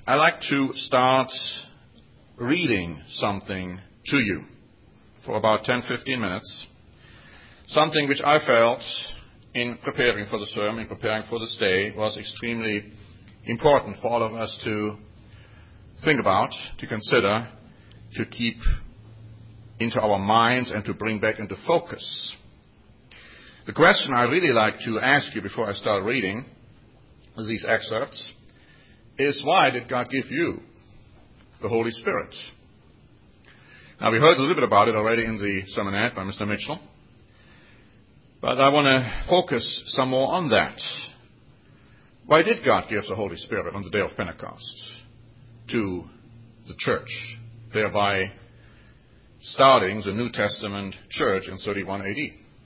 I like to start reading something to you for about 10-15 minutes, something which I felt in preparing for the sermon, in preparing for this day, was extremely important for all of us to think about, to consider, to keep into our minds and to bring back into focus. The question I really like to ask you before I start reading these excerpts is, why did God give you the Holy Spirit? Now, we heard a little bit about it already in the sermonette by Mr. Mitchell, but I want to focus some more on that. Why did God give the Holy Spirit on the day of Pentecost to the church, thereby starting the New Testament church in 31 AD?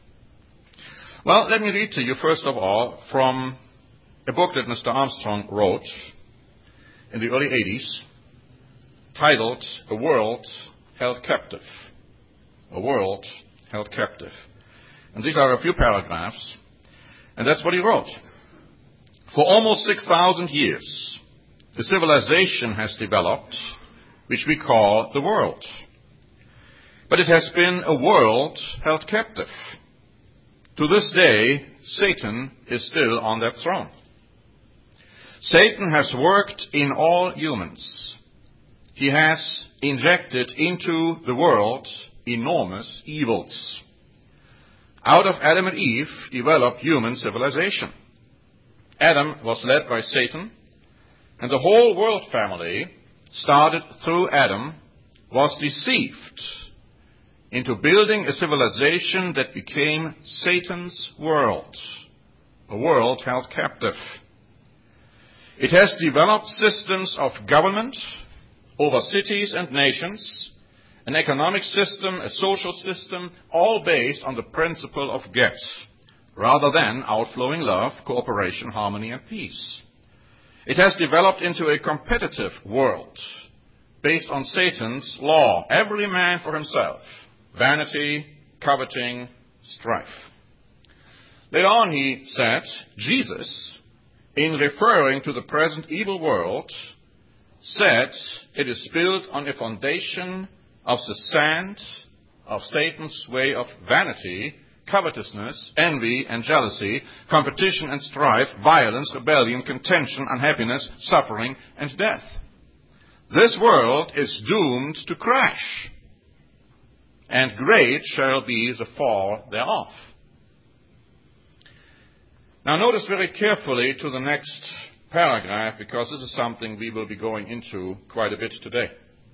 Well, let me read to you, first of all, from a book that Mr. Armstrong wrote in the early 80s, titled A World Held Captive. A World Held Captive. And these are a few paragraphs, and that's what he wrote. For almost 6,000 years, a civilization has developed which we call the world. But it has been a world held captive. To this day, Satan is still on that throne. Satan has worked in all humans. He has injected into the world enormous evils. Out of Adam and Eve developed human civilization. Adam was led by Satan, and the whole world family, started through Adam, was deceived into building a civilization that became Satan's world, a world held captive. It has developed systems of government over cities and nations, an economic system, a social system, all based on the principle of get, rather than outflowing love, cooperation, harmony, and peace. It has developed into a competitive world based on Satan's law, every man for himself, vanity, coveting, strife. Later on he said, Jesus, in referring to the present evil world, said it is built on a foundation of the sand of Satan's way of vanity, covetousness, envy and jealousy, competition and strife, violence, rebellion, contention, unhappiness, suffering, and death. This world is doomed to crash, and great shall be the fall thereof. Now notice very carefully to the next paragraph, because this is something we will be going into quite a bit today.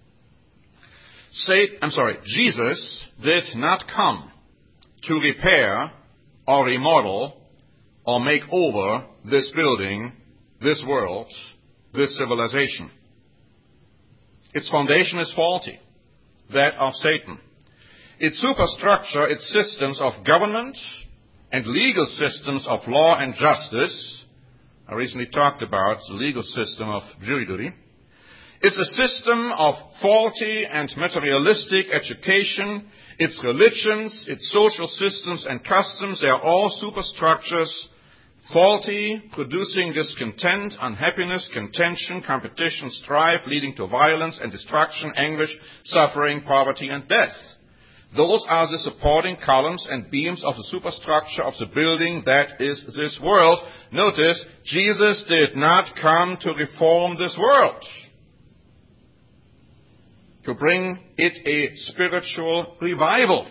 Jesus did not come to repair or remodel or make over this building, this world, this civilization. Its foundation is faulty, that of Satan. Its superstructure, its systems of government and legal systems of law and justice, I recently talked about the legal system of jury duty. It's a system of faulty and materialistic education. Its religions, its social systems and customs, they are all superstructures, faulty, producing discontent, unhappiness, contention, competition, strife, leading to violence and destruction, anguish, suffering, poverty, and death. Those are the supporting columns and beams of the superstructure of the building that is this world. Notice, Jesus did not come to reform this world, to bring it a spiritual revival,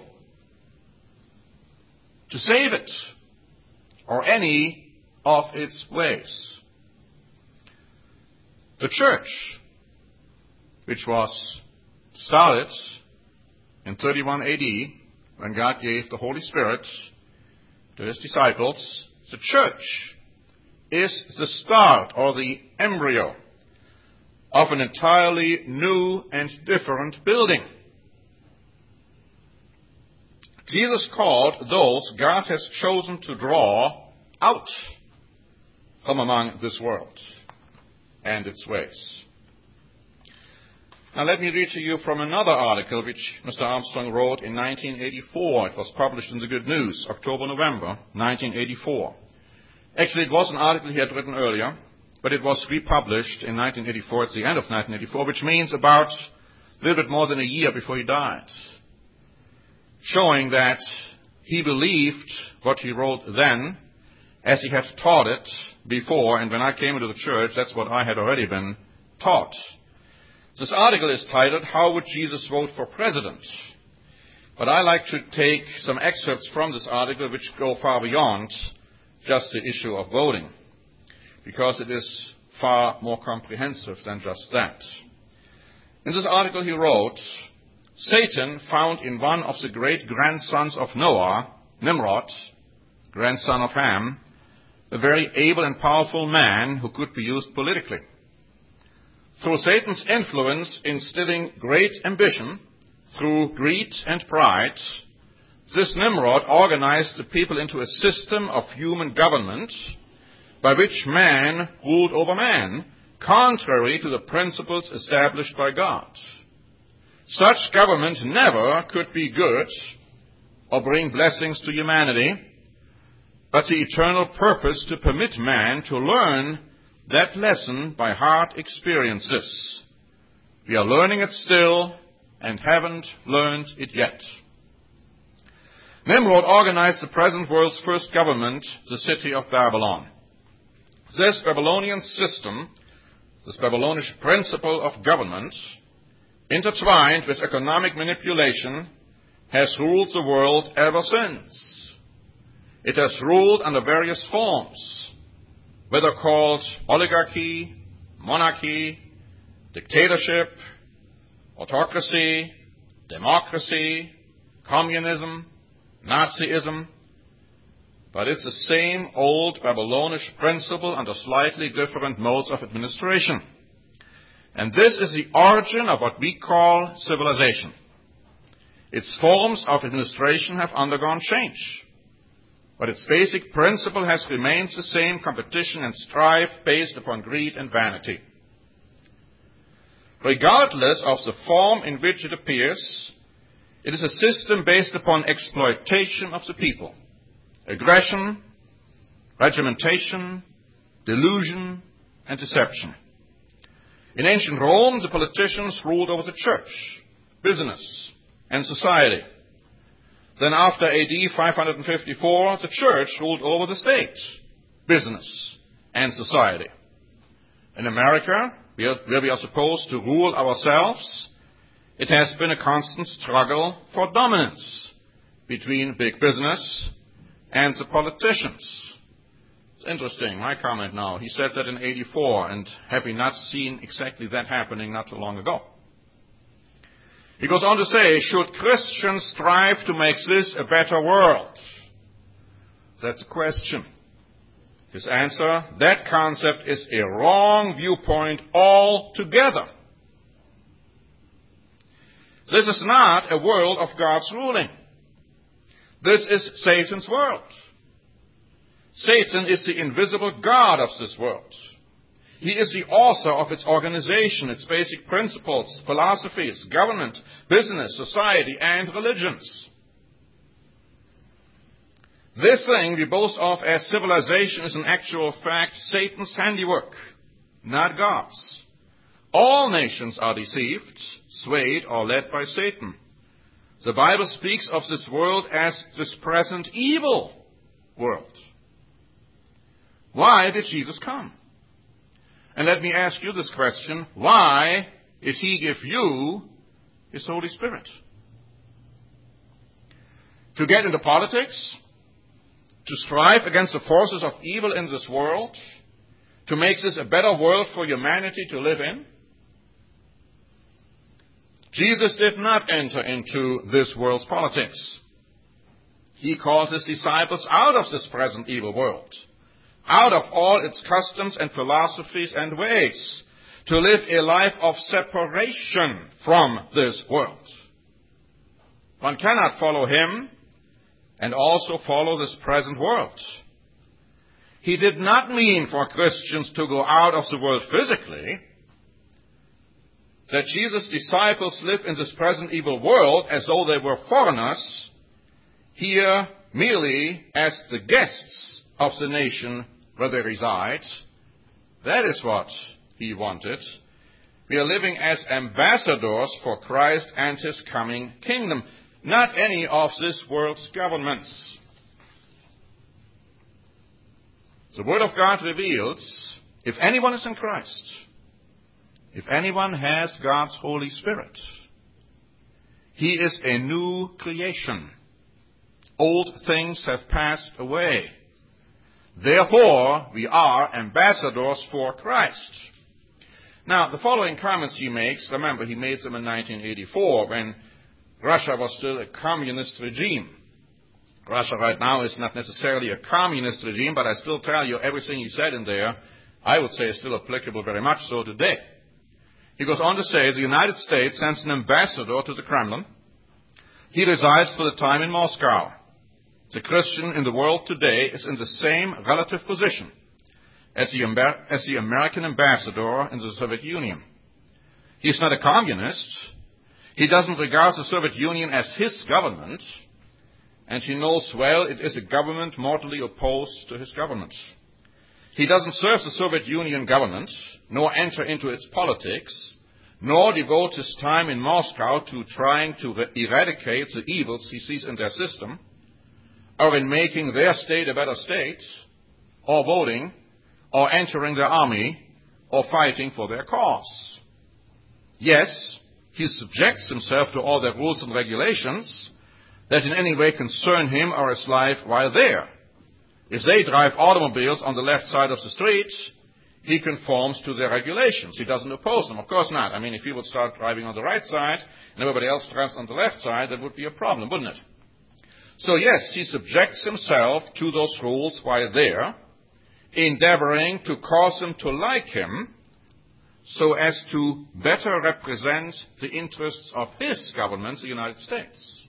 to save it, or any of its ways. The church, which was started in 31 AD, when God gave the Holy Spirit to his disciples, the church is the start or the embryo of an entirely new and different building. Jesus called those God has chosen to draw out from among this world and its ways. Now let me read to you from another article which Mr. Armstrong wrote in 1984. It was published in the Good News, October, November 1984. Actually, it was an article he had written earlier, but it was republished in 1984, at the end of 1984, which means about a little bit more than a year before he died, showing that he believed what he wrote then as he had taught it before, and when I came into the church, that's what I had already been taught. This article is titled, How Would Jesus Vote for President? But I like to take some excerpts from this article which go far beyond just the issue of voting, because it is far more comprehensive than just that. In this article he wrote, Satan found in one of the great grandsons of Noah, Nimrod, grandson of Ham, a very able and powerful man who could be used politically. Through Satan's influence instilling great ambition, through greed and pride, this Nimrod organized the people into a system of human government by which man ruled over man, contrary to the principles established by God. Such government never could be good or bring blessings to humanity, but the eternal purpose to permit man to learn that lesson by hard experiences. We are learning it still and haven't learned it yet. Nimrod organized the present world's first government, the city of Babylon. This Babylonian system, this Babylonish principle of government, intertwined with economic manipulation, has ruled the world ever since. It has ruled under various forms, whether called oligarchy, monarchy, dictatorship, autocracy, democracy, communism, Nazism. But it's the same old Babylonish principle under slightly different modes of administration. And this is the origin of what we call civilization. Its forms of administration have undergone change, but its basic principle has remained the same: competition and strife based upon greed and vanity. Regardless of the form in which it appears, it is a system based upon exploitation of the people, aggression, regimentation, delusion, and deception. In ancient Rome, the politicians ruled over the church, business, and society. Then after AD 554, the church ruled over the state, business, and society. In America, where we are supposed to rule ourselves, it has been a constant struggle for dominance between big business and the politicians. It's interesting, my comment now. He said that in 84, and have we not seen exactly that happening not too long ago? He goes on to say, should Christians strive to make this a better world? That's a question. His answer, that concept is a wrong viewpoint altogether. This is not a world of God's ruling. This is Satan's world. Satan is the invisible God of this world. He is the author of its organization, its basic principles, philosophies, government, business, society, and religions. This thing we boast of as civilization is in actual fact Satan's handiwork, not God's. All nations are deceived, swayed, or led by Satan. The Bible speaks of this world as this present evil world. Why did Jesus come? And let me ask you this question. Why did he give you his Holy Spirit? To get into politics? To strive against the forces of evil in this world? To make this a better world for humanity to live in? Jesus did not enter into this world's politics. He called his disciples out of this present evil world, out of all its customs and philosophies and ways, to live a life of separation from this world. One cannot follow him and also follow this present world. He did not mean for Christians to go out of the world physically, that Jesus' disciples live in this present evil world as though they were foreigners, here merely as the guests of the nation where they reside, That is what he wanted. We are living as ambassadors for Christ and his coming kingdom, not any of this world's governments. The Word of God reveals, if anyone is in Christ, if anyone has God's Holy Spirit, he is a new creation. Old things have passed away. Therefore, we are ambassadors for Christ. Now, the following comments he makes, remember, he made them in 1984 when Russia was still a communist regime. Russia right now is not necessarily a communist regime, but I still tell you everything he said in there, I would say is still applicable very much so today. He goes on to say, the United States sends an ambassador to the Kremlin. He resides for the time in Moscow. The Christian in the world today is in the same relative position as the American ambassador in the Soviet Union. He is not a communist. He doesn't regard the Soviet Union as his government, and he knows well it is a government mortally opposed to his government. He doesn't serve the Soviet Union government, nor enter into its politics, nor devote his time in Moscow to trying to eradicate the evils he sees in their system, or in making their state a better state, or voting, or entering their army, or fighting for their cause. Yes, he subjects himself to all their rules and regulations that in any way concern him or his life while there. If they drive automobiles on the left side of the street, he conforms to their regulations. He doesn't oppose them. Of course not. I mean, if he would start driving on the right side and everybody else drives on the left side, that would be a problem, wouldn't it? So yes, he subjects himself to those rules while there, endeavoring to cause them to like him so as to better represent the interests of his government, the United States.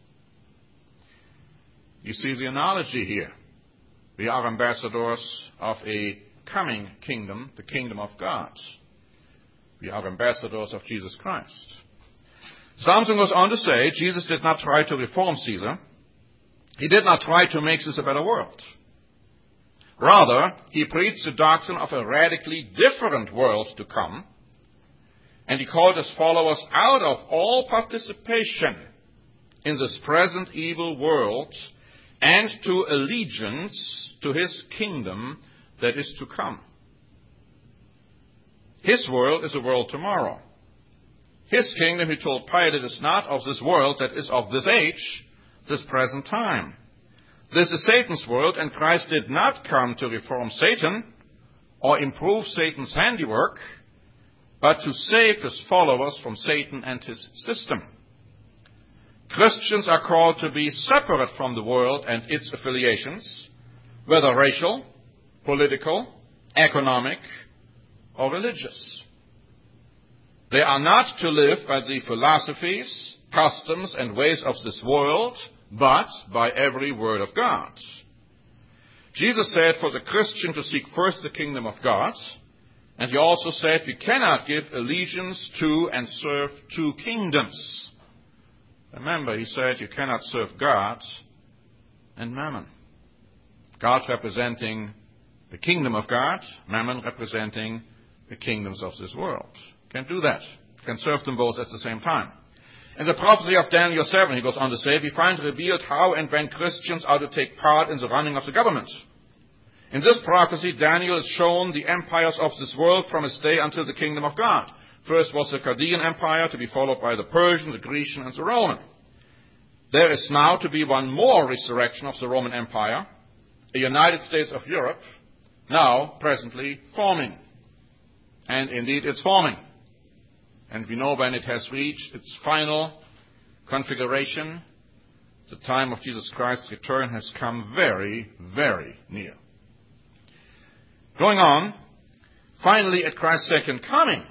You see the analogy here. We are ambassadors of a coming kingdom, the kingdom of God. We are ambassadors of Jesus Christ. Samson goes on to say, Jesus did not try to reform Caesar. He did not try to make this a better world. Rather, he preached the doctrine of a radically different world to come, and he called his followers out of all participation in this present evil world and to allegiance to his kingdom that is to come. His world is a world tomorrow. His kingdom, he told Pilate, is not of this world, that is of this age, this present time. This is Satan's world, and Christ did not come to reform Satan or improve Satan's handiwork, but to save his followers from Satan and his system. Christians are called to be separate from the world and its affiliations, whether racial, political, economic, or religious. They are not to live by the philosophies, customs, and ways of this world, but by every word of God. Jesus said for the Christian to seek first the kingdom of God, and he also said we cannot give allegiance to and serve two kingdoms. Remember, he said you cannot serve God and mammon. God representing the kingdom of God, mammon representing the kingdoms of this world. Can't do that. Can serve them both at the same time. In the prophecy of Daniel 7, he goes on to say, we find revealed how and when Christians are to take part in the running of the government. In this prophecy, Daniel is shown the empires of this world from its day until the kingdom of God. First was the Chaldean Empire, to be followed by the Persian, the Grecian, and the Roman. There is now to be one more resurrection of the Roman Empire, a United States of Europe, now presently forming. And indeed it's forming. And we know when it has reached its final configuration, the time of Jesus Christ's return has come very, very near. Going on, finally at Christ's second coming,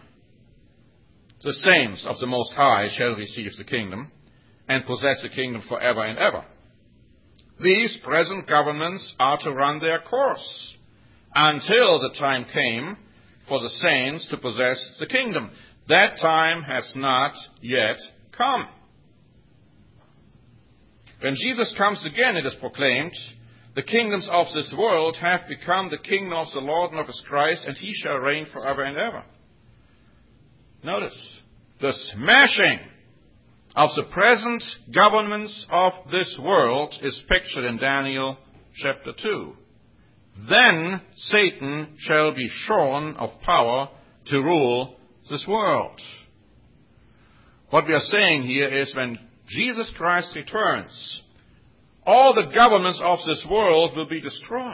the saints of the Most High shall receive the kingdom and possess the kingdom forever and ever. These present governments are to run their course until the time came for the saints to possess the kingdom. That time has not yet come. When Jesus comes again, it is proclaimed, the kingdoms of this world have become the kingdom of the Lord and of his Christ, and he shall reign forever and ever. Notice, the smashing of the present governments of this world is pictured in Daniel chapter 2. Then Satan shall be shorn of power to rule this world. What we are saying here is when Jesus Christ returns, all the governments of this world will be destroyed.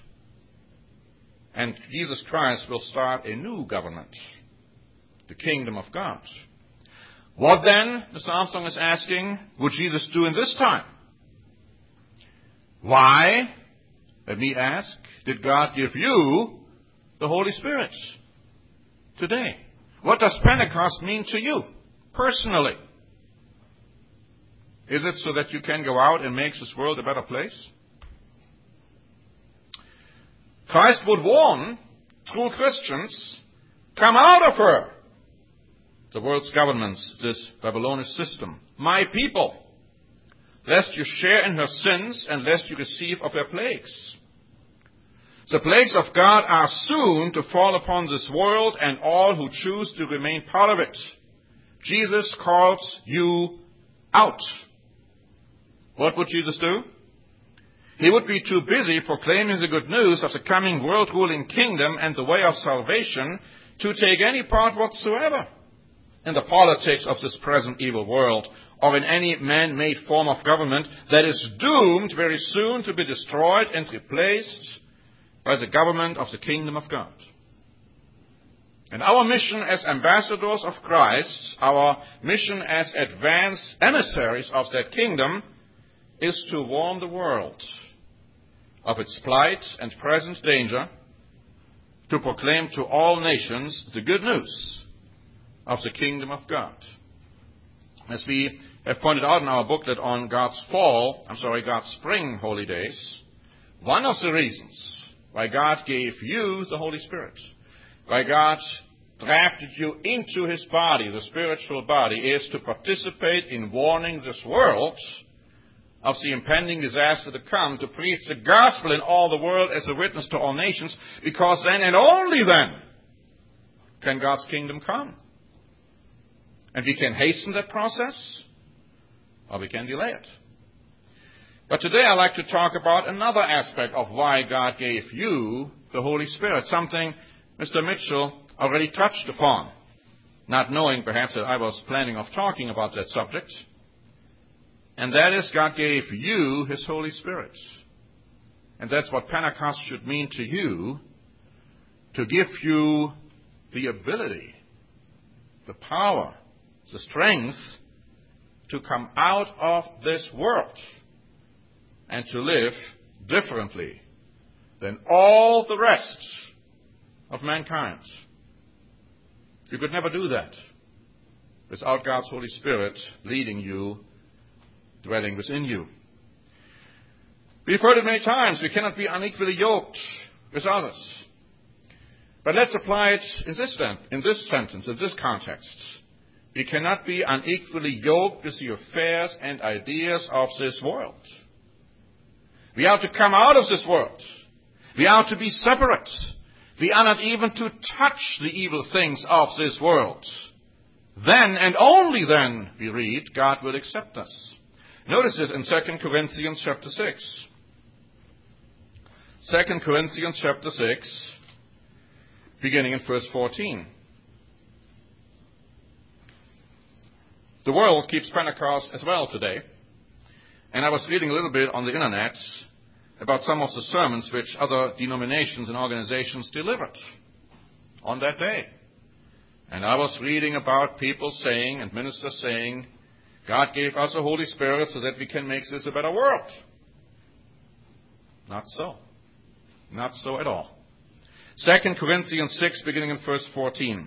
And Jesus Christ will start a new government, the kingdom of God. What then, Mr. Armstrong is asking, would Jesus do in this time? Why, let me ask, did God give you the Holy Spirit today? What does Pentecost mean to you personally? Is it so that you can go out and make this world a better place? Christ would warn true Christians, come out of her, the world's governments, this Babylonish system, my people, lest you share in her sins and lest you receive of her plagues. The plagues of God are soon to fall upon this world and all who choose to remain part of it. Jesus calls you out. What would Jesus do? He would be too busy proclaiming the good news of the coming world-ruling kingdom and the way of salvation to take any part whatsoever in the politics of this present evil world or in any man-made form of government that is doomed very soon to be destroyed and replaced by the government of the kingdom of God. And our mission as ambassadors of Christ, our mission as advanced emissaries of that kingdom, is to warn the world of its plight and present danger, to proclaim to all nations the good news of the kingdom of God. As we have pointed out in our booklet on God's spring holy days, one of the reasons why God gave you the Holy Spirit, why God drafted you into his body, the spiritual body, is to participate in warning this world of the impending disaster to come, to preach the gospel in all the world as a witness to all nations, because then and only then can God's kingdom come. And we can hasten that process, or we can delay it. But today I'd like to talk about another aspect of why God gave you the Holy Spirit, something Mr. Mitchell already touched upon, not knowing perhaps that I was planning of talking about that subject. And that is, God gave you his Holy Spirit. And that's what Pentecost should mean to you, to give you the ability, the power, the strength to come out of this world and to live differently than all the rest of mankind. You could never do that without God's Holy Spirit leading you, dwelling within you. We've heard it many times, we cannot be unequally yoked with others. But let's apply it in this sentence, in this context. We cannot be unequally yoked with the affairs and ideas of this world. We are to come out of this world. We are to be separate. We are not even to touch the evil things of this world. Then and only then, we read, God will accept us. Notice this in 2 Corinthians chapter 6. 2 Corinthians chapter 6, beginning in verse 14. The world keeps Pentecost as well today. And I was reading a little bit on the internet about some of the sermons which other denominations and organizations delivered on that day. And I was reading about people saying, and ministers saying, God gave us the Holy Spirit so that we can make this a better world. Not so. Not so at all. 2 Corinthians 6, beginning in verse 14.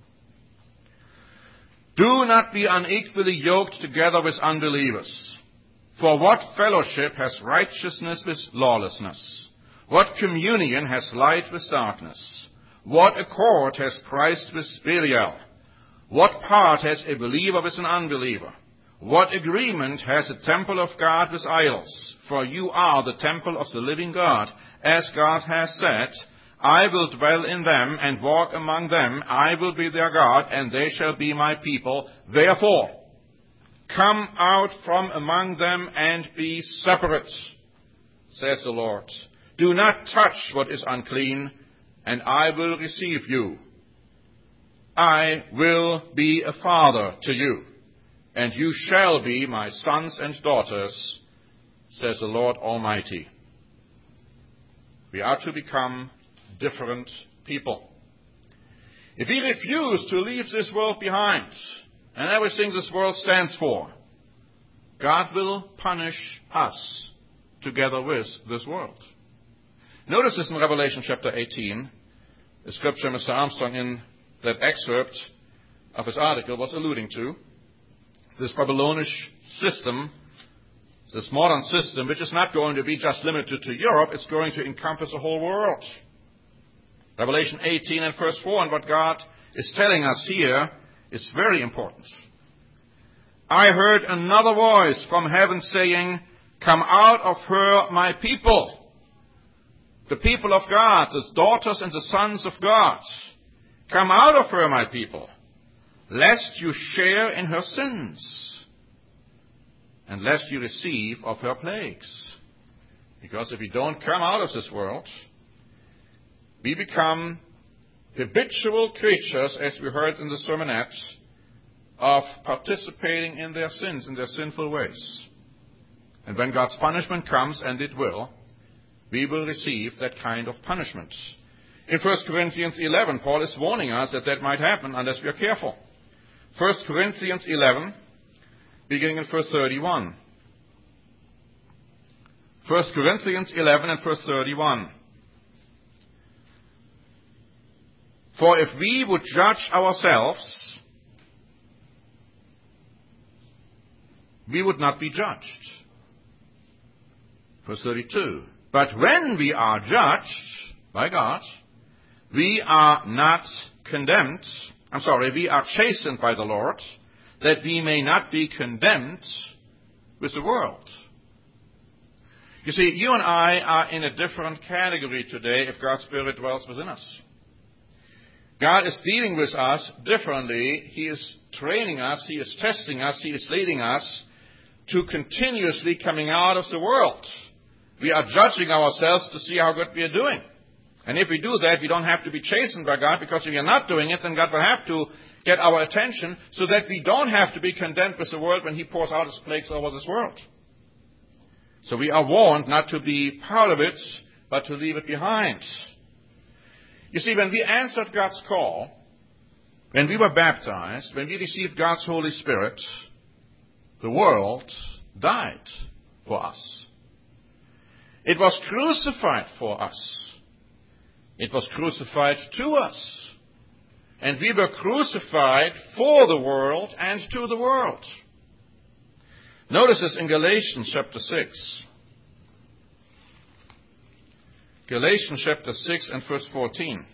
Do not be unequally yoked together with unbelievers. For what fellowship has righteousness with lawlessness? What communion has light with darkness? What accord has Christ with Belial? What part has a believer with an unbeliever? What agreement has the temple of God with idols? For you are the temple of the living God. As God has said, I will dwell in them and walk among them. I will be their God, and they shall be my people. Therefore, come out from among them and be separate, says the Lord. Do not touch what is unclean, and I will receive you. I will be a father to you, and you shall be my sons and daughters, says the Lord Almighty. We are to become different people. If we refuse to leave this world behind and everything this world stands for, God will punish us together with this world. Notice this in Revelation chapter 18, the scripture Mr. Armstrong in that excerpt of his article was alluding to. This Babylonish system, this modern system, which is not going to be just limited to Europe, it's going to encompass the whole world. Revelation 18 and verse 4, and what God is telling us here is very important. I heard another voice from heaven saying, come out of her, my people. The people of God, the daughters and the sons of God. Come out of her, my people, lest you share in her sins, and lest you receive of her plagues. Because if we don't come out of this world, we become habitual creatures, as we heard in the sermonette, of participating in their sins, in their sinful ways. And when God's punishment comes, and it will, we will receive that kind of punishment. In 1 Corinthians 11, Paul is warning us that that might happen unless we are careful. 1 Corinthians 11, beginning in verse 31. 1 Corinthians 11 and verse 31. For if we would judge ourselves, we would not be judged. Verse 32. But when we are judged by God, we are not condemned. We are chastened by the Lord, that we may not be condemned with the world. You see, you and I are in a different category today if God's Spirit dwells within us. God is dealing with us differently. He is training us. He is testing us. He is leading us to continuously coming out of the world. We are judging ourselves to see how good we are doing. And if we do that, we don't have to be chastened by God, because if we are not doing it, then God will have to get our attention so that we don't have to be condemned with the world when He pours out His plagues over this world. So we are warned not to be part of it, but to leave it behind. You see, when we answered God's call, when we were baptized, when we received God's Holy Spirit, the world died for us. It was crucified for us. It was crucified to us. And we were crucified for the world and to the world. Notice this in Galatians chapter 6. Galatians chapter 6 and verse 14.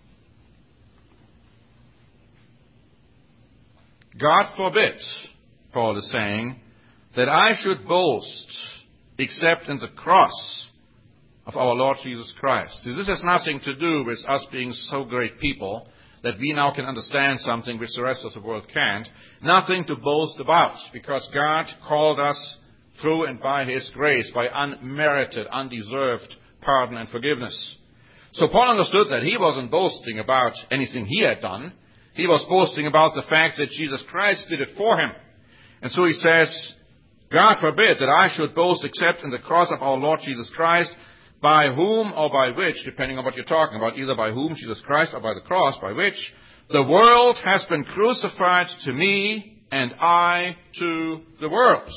God forbid, Paul is saying, that I should boast except in the cross of our Lord Jesus Christ. See, this has nothing to do with us being so great people that we now can understand something which the rest of the world can't. Nothing to boast about, because God called us through and by His grace, by unmerited, undeserved pardon and forgiveness. So Paul understood that he wasn't boasting about anything he had done. He was boasting about the fact that Jesus Christ did it for him. And so he says, God forbid that I should boast except in the cross of our Lord Jesus Christ, by whom or by which, depending on what you're talking about, either by whom, Jesus Christ, or by the cross, by which the world has been crucified to me and I to the world.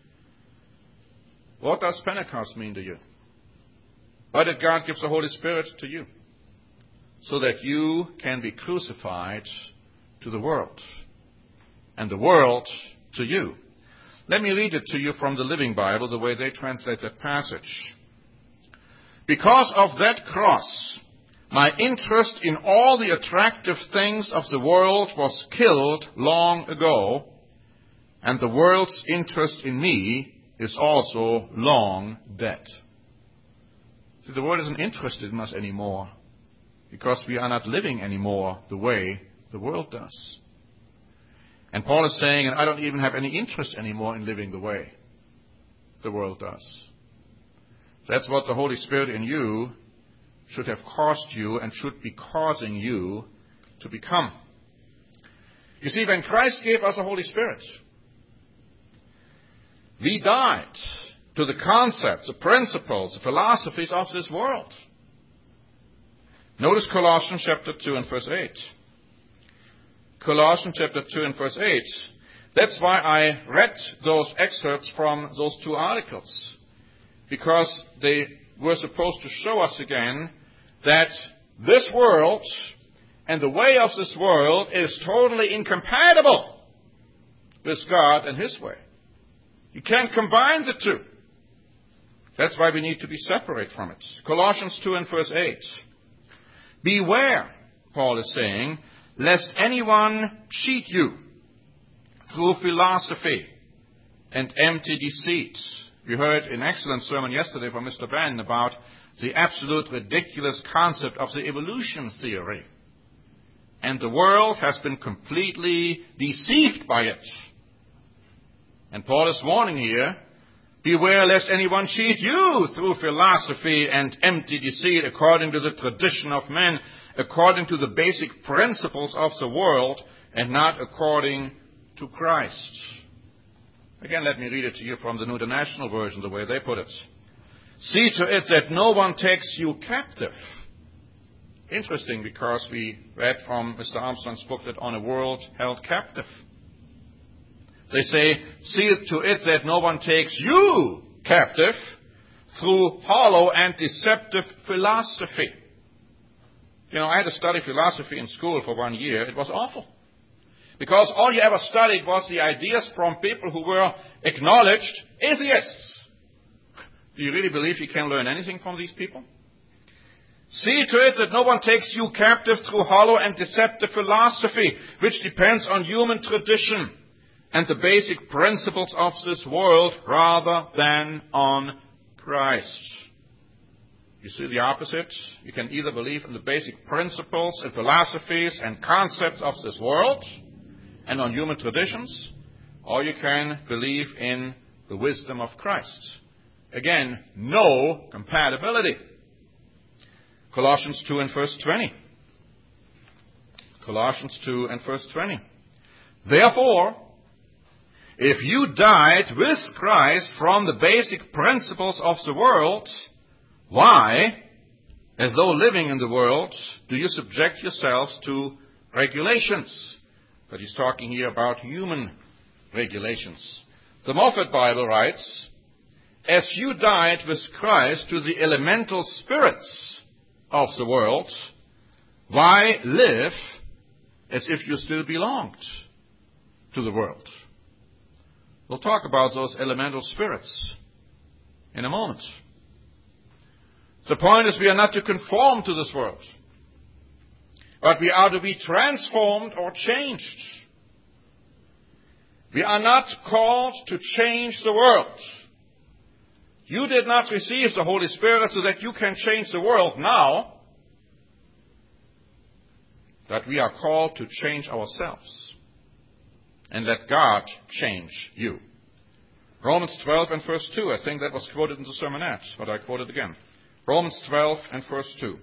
What does Pentecost mean to you? Why did God give the Holy Spirit to you? So that you can be crucified to the world, and the world to you. Let me read it to you from the Living Bible, the way they translate that passage. Because of that cross, my interest in all the attractive things of the world was killed long ago, and the world's interest in me is also long dead. See, the world isn't interested in us anymore because we are not living anymore the way the world does. And Paul is saying, and I don't even have any interest anymore in living the way the world does. That's what the Holy Spirit in you should have caused you and should be causing you to become. You see, when Christ gave us the Holy Spirit, we died to the concepts, the principles, the philosophies of this world. Notice Colossians chapter 2 and verse 8. Colossians chapter 2 and verse 8. That's why I read those excerpts from those two articles, because they were supposed to show us again that this world and the way of this world is totally incompatible with God and His way. You can't combine the two. That's why we need to be separate from it. Colossians 2 and verse 8. Beware, Paul is saying, lest anyone cheat you through philosophy and empty deceit. We heard an excellent sermon yesterday from Mr. Ben about the absolute ridiculous concept of the evolution theory. And the world has been completely deceived by it. And Paul is warning here, beware lest anyone cheat you through philosophy and empty deceit according to the tradition of men, according to the basic principles of the world, and not according to Christ. Again, let me read it to you from the New International Version, the way they put it. See to it that no one takes you captive. Interesting, because we read from Mr. Armstrong's booklet on a world held captive. They say, see to it that no one takes you captive through hollow and deceptive philosophy. You know, I had to study philosophy in school for 1 year. It was awful. Because all you ever studied was the ideas from people who were acknowledged atheists. Do you really believe you can learn anything from these people? See to it that no one takes you captive through hollow and deceptive philosophy, which depends on human tradition and the basic principles of this world rather than on Christ. You see the opposite? You can either believe in the basic principles and philosophies and concepts of this world and on human traditions, or you can believe in the wisdom of Christ. Again, no compatibility. Colossians 2 and verse 20. Colossians 2 and verse 20. Therefore, if you died with Christ from the basic principles of the world, why, as though living in the world, do you subject yourselves to regulations? But he's talking here about human regulations. The Moffat Bible writes, as you died with Christ to the elemental spirits of the world, why live as if you still belonged to the world? We'll talk about those elemental spirits in a moment. The point is we are not to conform to this world, but we are to be transformed or changed. We are not called to change the world. You did not receive the Holy Spirit so that you can change the world now, but we are called to change ourselves and let God change you. Romans 12 and verse 2, I think that was quoted in the sermonette, but I quote it again. Romans 12 and verse 2.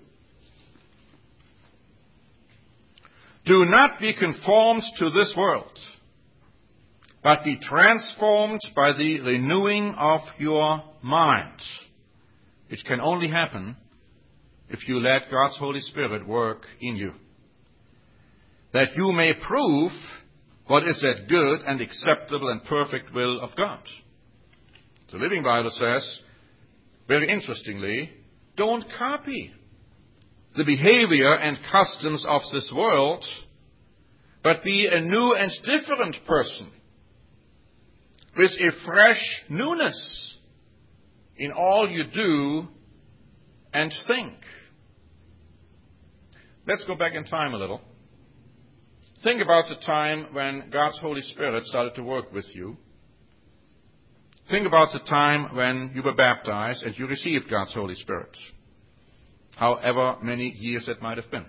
Do not be conformed to this world, but be transformed by the renewing of your mind, which can only happen if you let God's Holy Spirit work in you, that you may prove what is that good and acceptable and perfect will of God. The Living Bible says, very interestingly, don't copy the behavior and customs of this world, but be a new and different person with a fresh newness in all you do and think. Let's go back in time a little. Think about the time when God's Holy Spirit started to work with you. Think about the time when you were baptized and you received God's Holy Spirit, however many years that might have been.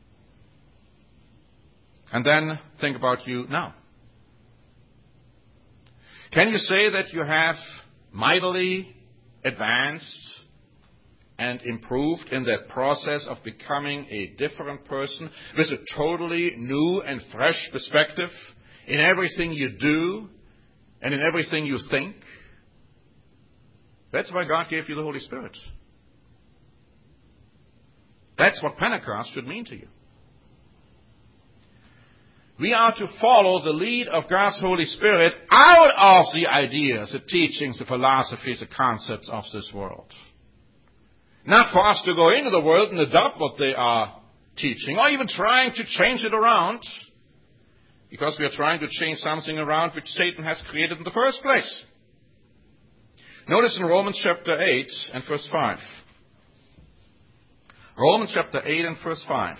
And then think about you now. Can you say that you have mightily advanced and improved in that process of becoming a different person with a totally new and fresh perspective in everything you do and in everything you think? That's why God gave you the Holy Spirit. That's what Pentecost should mean to you. We are to follow the lead of God's Holy Spirit out of the ideas, the teachings, the philosophies, the concepts of this world. Not for us to go into the world and adopt what they are teaching, or even trying to change it around, because we are trying to change something around which Satan has created in the first place. Notice in Romans chapter 8 and verse 5. Romans chapter 8 and verse 5.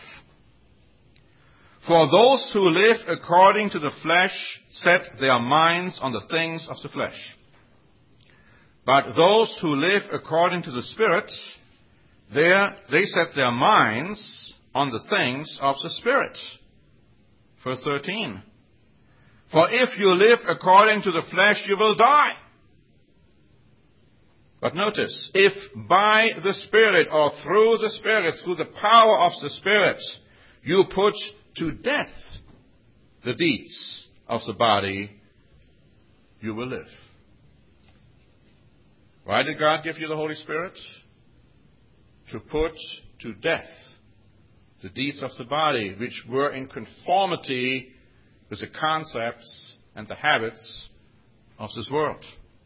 For those who live according to the flesh set their minds on the things of the flesh. But those who live according to the Spirit, they set their minds on the things of the Spirit. Verse 13. For if you live according to the flesh, you will die. But notice, if by the Spirit or through the Spirit, through the power of the Spirit, you put to death the deeds of the body, you will live. Why did God give you the Holy Spirit? To put to death the deeds of the body, which were in conformity with the concepts and the habits of this world.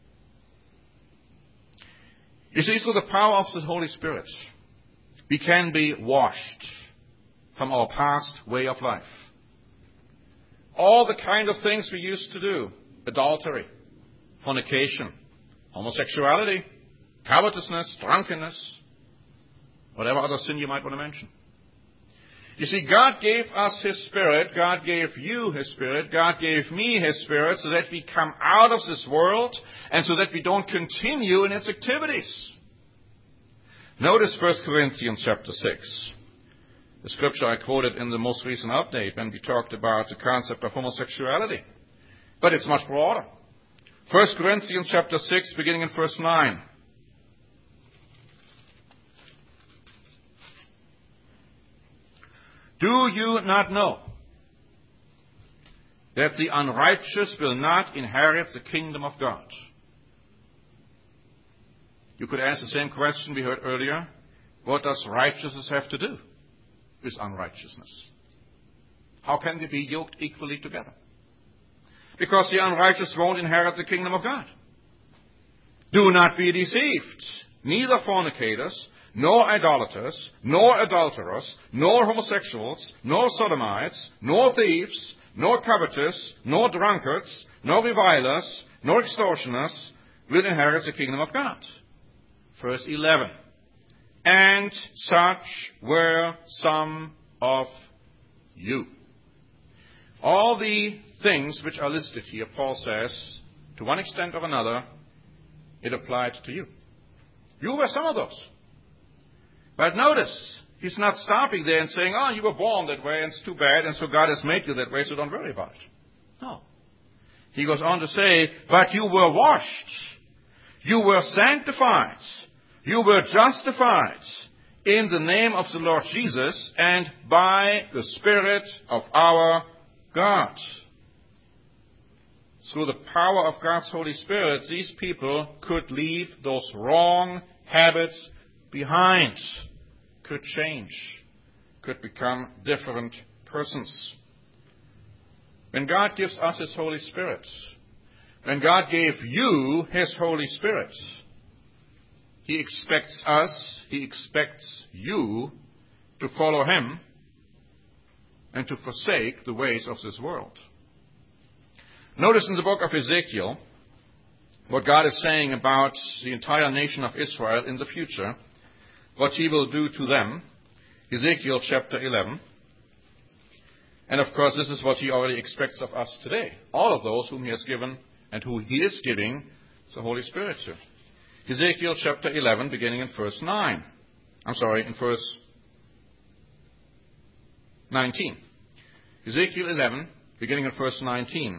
You see, through the power of the Holy Spirit, we can be washed from our past way of life. All the kind of things we used to do, adultery, fornication, homosexuality, covetousness, drunkenness, whatever other sin you might want to mention. You see, God gave us His Spirit, God gave you His Spirit, God gave me His Spirit so that we come out of this world and so that we don't continue in its activities. Notice 1 Corinthians chapter 6. The scripture I quoted in the most recent update when we talked about the concept of homosexuality. But it's much broader. 1 Corinthians chapter 6, beginning in verse 9. Do you not know that the unrighteous will not inherit the kingdom of God? You could ask the same question we heard earlier. What does righteousness have to do with unrighteousness? How can they be yoked equally together? Because the unrighteous won't inherit the kingdom of God. Do not be deceived. Neither fornicators, nor idolaters, nor adulterers, nor homosexuals, nor sodomites, nor thieves, nor covetous, nor drunkards, nor revilers, nor extortioners will inherit the kingdom of God. Verse 11. And such were some of you. All the things which are listed here, Paul says, to one extent or another, it applied to you. You were some of those. But notice, he's not stopping there and saying, you were born that way and it's too bad and so God has made you that way, so don't worry about it. No. He goes on to say, but you were washed. You were sanctified. You were justified in the name of the Lord Jesus and by the Spirit of our God. Through the power of God's Holy Spirit, these people could leave those wrong habits behind, could change, could become different persons. When God gives us His Holy Spirit, when God gave you His Holy Spirit, He expects us, He expects you to follow Him and to forsake the ways of this world. Notice in the book of Ezekiel what God is saying about the entire nation of Israel in the future, what He will do to them. Ezekiel chapter 11. And of course, this is what he already expects of us today. All of those whom he has given and who he is giving the Holy Spirit to. Ezekiel chapter 11, beginning in verse 9. In verse 19. Ezekiel 11, beginning in verse 19.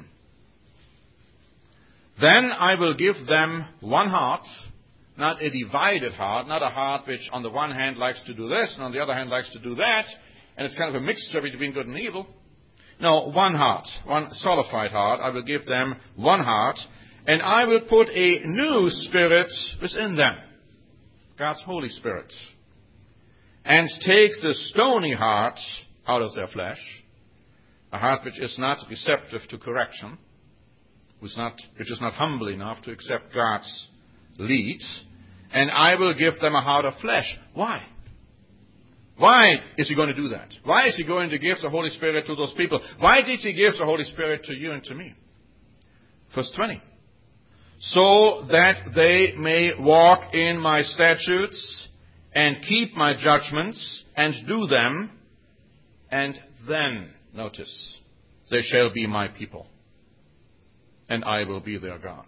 Then I will give them one heart, not a divided heart, not a heart which on the one hand likes to do this and on the other hand likes to do that, and it's kind of a mixture between good and evil. No, one heart, one solidified heart. I will give them one heart, and I will put a new spirit within them, God's Holy Spirit, and take the stony heart out of their flesh, a heart which is not receptive to correction, which is not humble enough to accept God's lead, and I will give them a heart of flesh. Why? Why is he going to do that? Why is he going to give the Holy Spirit to those people? Why did he give the Holy Spirit to you and to me? Verse 20. So that they may walk in my statutes and keep my judgments and do them, and then, notice, they shall be my people, and I will be their God.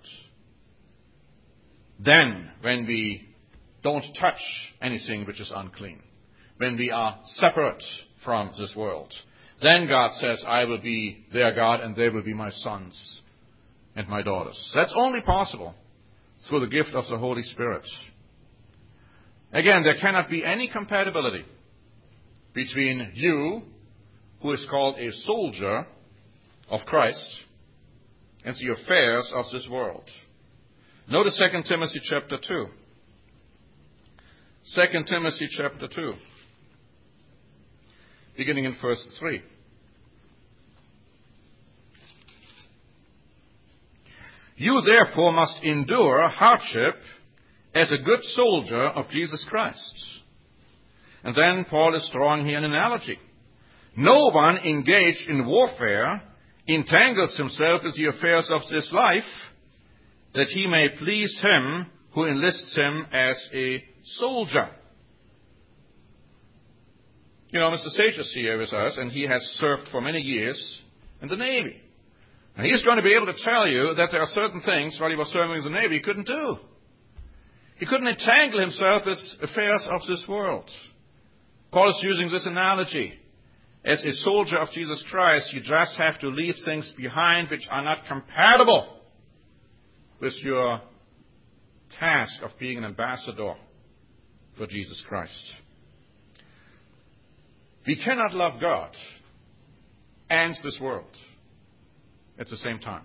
Then, when we don't touch anything which is unclean, when we are separate from this world, then God says, I will be their God and they will be my sons and my daughters. That's only possible through the gift of the Holy Spirit. Again, there cannot be any compatibility between you, who is called a soldier of Christ, and the affairs of this world. Notice 2 Timothy chapter 2. 2 Timothy chapter 2. Beginning in verse 3. You therefore must endure hardship as a good soldier of Jesus Christ. And then Paul is drawing here an analogy. No one engaged in warfare entangles himself with the affairs of this life, that he may please him who enlists him as a soldier. You know, Mr. Sage is here with us, and he has served for many years in the Navy. And he's going to be able to tell you that there are certain things while he was serving in the Navy he couldn't do. He couldn't entangle himself with affairs of this world. Paul is using this analogy. As a soldier of Jesus Christ, you just have to leave things behind which are not compatible with your task of being an ambassador for Jesus Christ. We cannot love God and this world at the same time.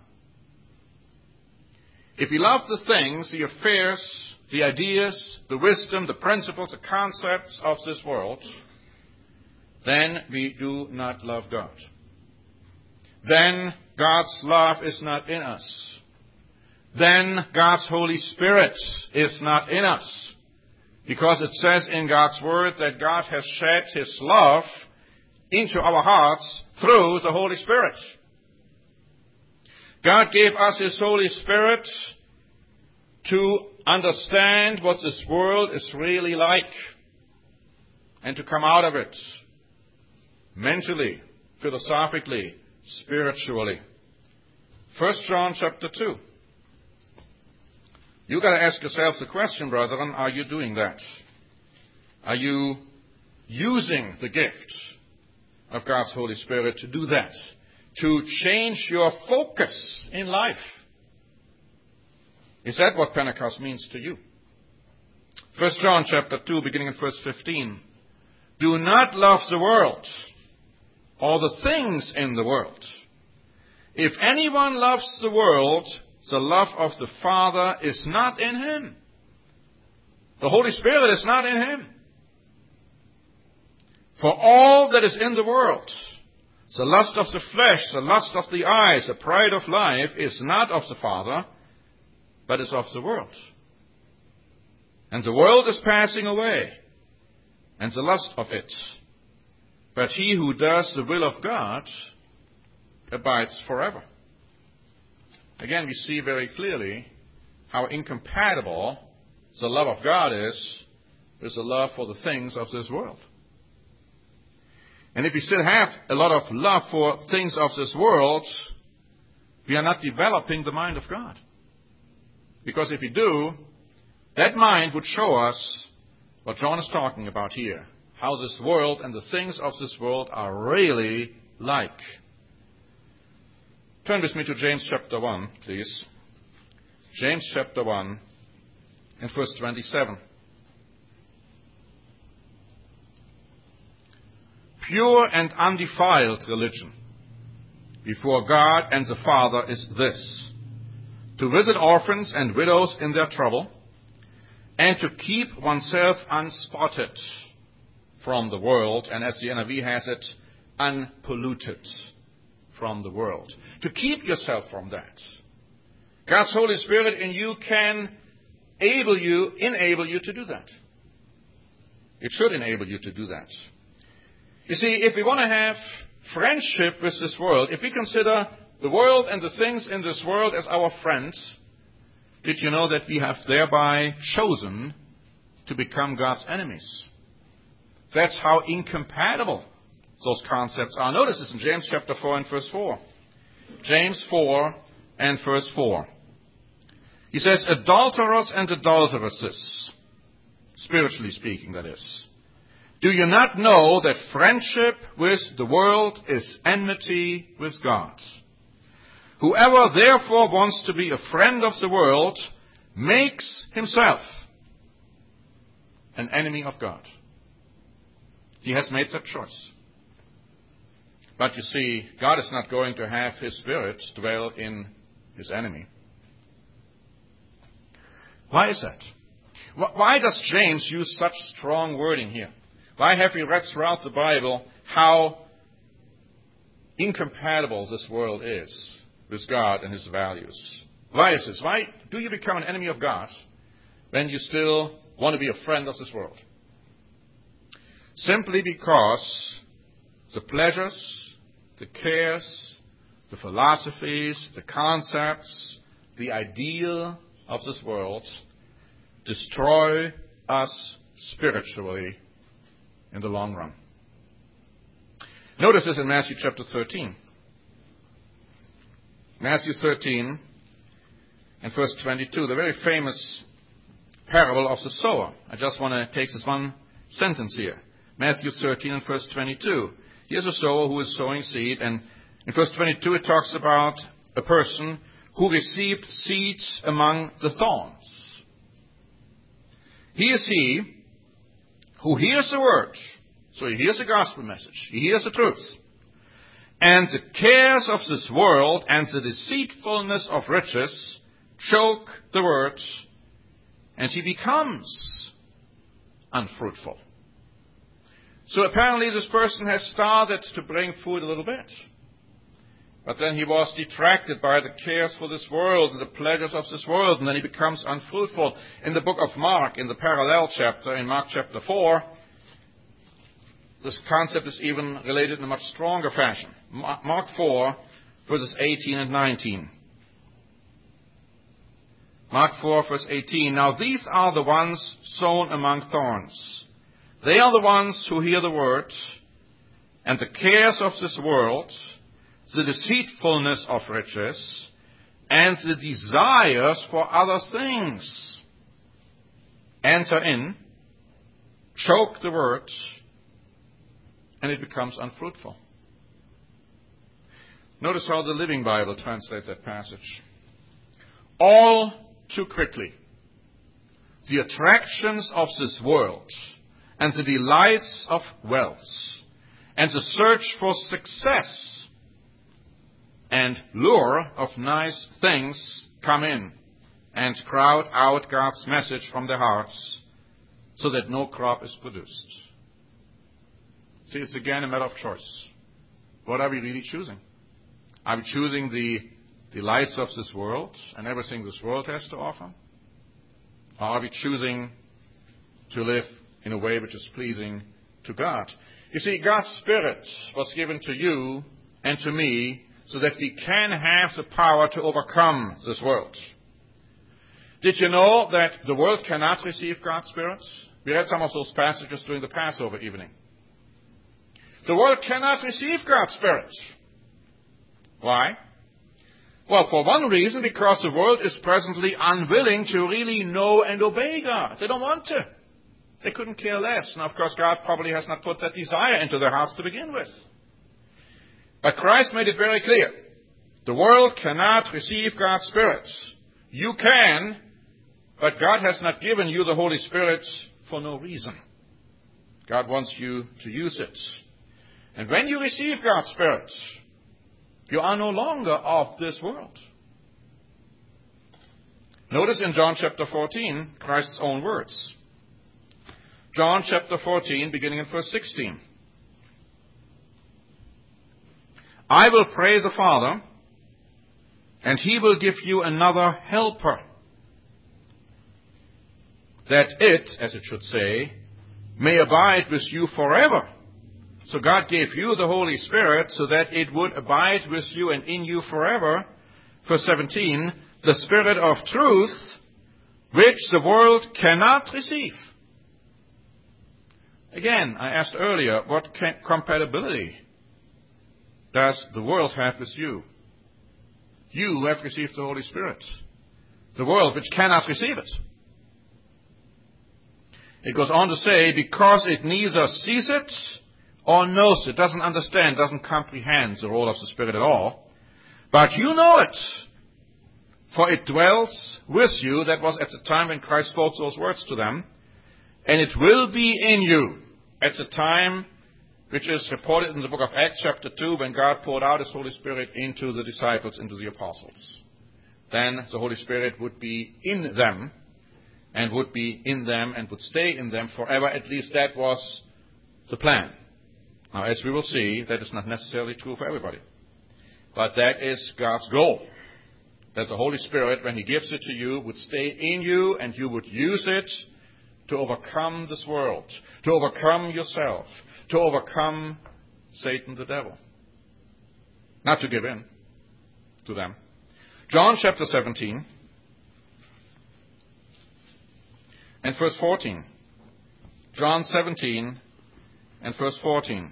If we love the things, the affairs, the ideas, the wisdom, the principles, the concepts of this world, then we do not love God. Then God's love is not in us. Then God's Holy Spirit is not in us. Because it says in God's Word that God has shed His love into our hearts through the Holy Spirit. God gave us His Holy Spirit to understand what this world is really like and to come out of it mentally, philosophically, spiritually. 1 John chapter 2. You've got to ask yourselves the question, brethren, are you doing that? Are you using the gift of God's Holy Spirit to do that? To change your focus in life? Is that what Pentecost means to you? 1 John chapter 2, beginning in verse 15. Do not love the world or the things in the world. If anyone loves the world, the love of the Father is not in him. The Holy Spirit is not in him. For all that is in the world, the lust of the flesh, the lust of the eyes, the pride of life, is not of the Father, but is of the world. And the world is passing away, and the lust of it. But he who does the will of God abides forever. Again, we see very clearly how incompatible the love of God is with the love for the things of this world. And if we still have a lot of love for things of this world, we are not developing the mind of God. Because if we do, that mind would show us what John is talking about here, how this world and the things of this world are really like. Turn with me to James chapter 1, please. James chapter 1 and verse 27. Pure and undefiled religion before God and the Father is this: to visit orphans and widows in their trouble, and to keep oneself unspotted from the world, and as the NIV has it, unpolluted from the world. To keep yourself from that. God's Holy Spirit in you can enable you to do that. It should enable you to do that. You see, if we want to have friendship with this world, if we consider the world and the things in this world as our friends, did you know that we have thereby chosen to become God's enemies? That's how incompatible those concepts are. Notice this in James chapter 4 and verse 4. James 4 and verse 4. He says, adulterers and adulteresses, spiritually speaking, that is. Do you not know that friendship with the world is enmity with God? Whoever therefore wants to be a friend of the world makes himself an enemy of God. He has made that choice. But you see, God is not going to have His Spirit dwell in His enemy. Why is that? Why does James use such strong wording here? Why have we read throughout the Bible how incompatible this world is with God and His values? Why is this? Why do you become an enemy of God when you still want to be a friend of this world? Simply because the pleasures, the cares, the philosophies, the concepts, the ideal of this world destroy us spiritually in the long run. Notice this in Matthew chapter 13. Matthew 13 and verse 22, the very famous parable of the sower. I just want to take this one sentence here. Matthew 13 and verse 22. Here's a sower who is sowing seed, and in verse 22 it talks about a person who received seeds among the thorns. He is he who hears the word. So he hears the gospel message. He hears the truth. And the cares of this world and the deceitfulness of riches choke the word, and he becomes unfruitful. So apparently this person has started to bring food a little bit. But then he was detracted by the cares for this world and the pleasures of this world, and then he becomes unfruitful. In the book of Mark, in the parallel chapter, in Mark chapter 4, this concept is even related in a much stronger fashion. Mark 4, verses 18 and 19. Mark 4, verse 18. Now these are the ones sown among thorns. They are the ones who hear the word, and the cares of this world, the deceitfulness of riches, and the desires for other things enter in, choke the word, and it becomes unfruitful. Notice how the Living Bible translates that passage. All too quickly, the attractions of this world and the delights of wealth and the search for success and lure of nice things come in and crowd out God's message from their hearts so that no crop is produced. See, it's again a matter of choice. What are we really choosing? Are we choosing the delights of this world and everything this world has to offer? Or are we choosing to live in a way which is pleasing to God? You see, God's Spirit was given to you and to me so that we can have the power to overcome this world. Did you know that the world cannot receive God's Spirit? We read some of those passages during the Passover evening. The world cannot receive God's Spirit. Why? Well, for one reason, because the world is presently unwilling to really know and obey God. They don't want to. They couldn't care less. Now, of course, God probably has not put that desire into their hearts to begin with. But Christ made it very clear. The world cannot receive God's Spirit. You can, but God has not given you the Holy Spirit for no reason. God wants you to use it. And when you receive God's Spirit, you are no longer of this world. Notice in John chapter 14, Christ's own words. John chapter 14, beginning in verse 16. I will pray the Father, and he will give you another helper, that it, as it should say, may abide with you forever. So God gave you the Holy Spirit so that it would abide with you and in you forever. Verse 17, the Spirit of truth, which the world cannot receive. Again, I asked earlier, what compatibility does the world have with you? You have received the Holy Spirit. The world, which cannot receive it. It goes on to say, because it neither sees it or knows it, doesn't understand, doesn't comprehend the role of the Spirit at all. But you know it, for it dwells with you. That was at the time when Christ spoke those words to them. And it will be in you at the time which is reported in the book of Acts chapter 2, when God poured out His Holy Spirit into the disciples, into the apostles. Then the Holy Spirit would be in them, and would be in them, and would stay in them forever. At least that was the plan. Now, as we will see, that is not necessarily true for everybody. But that is God's goal. That the Holy Spirit, when He gives it to you, would stay in you, and you would use it to overcome this world, to overcome yourself, to overcome Satan the devil. Not to give in to them. John chapter 17 and verse 14. John 17 and verse 14.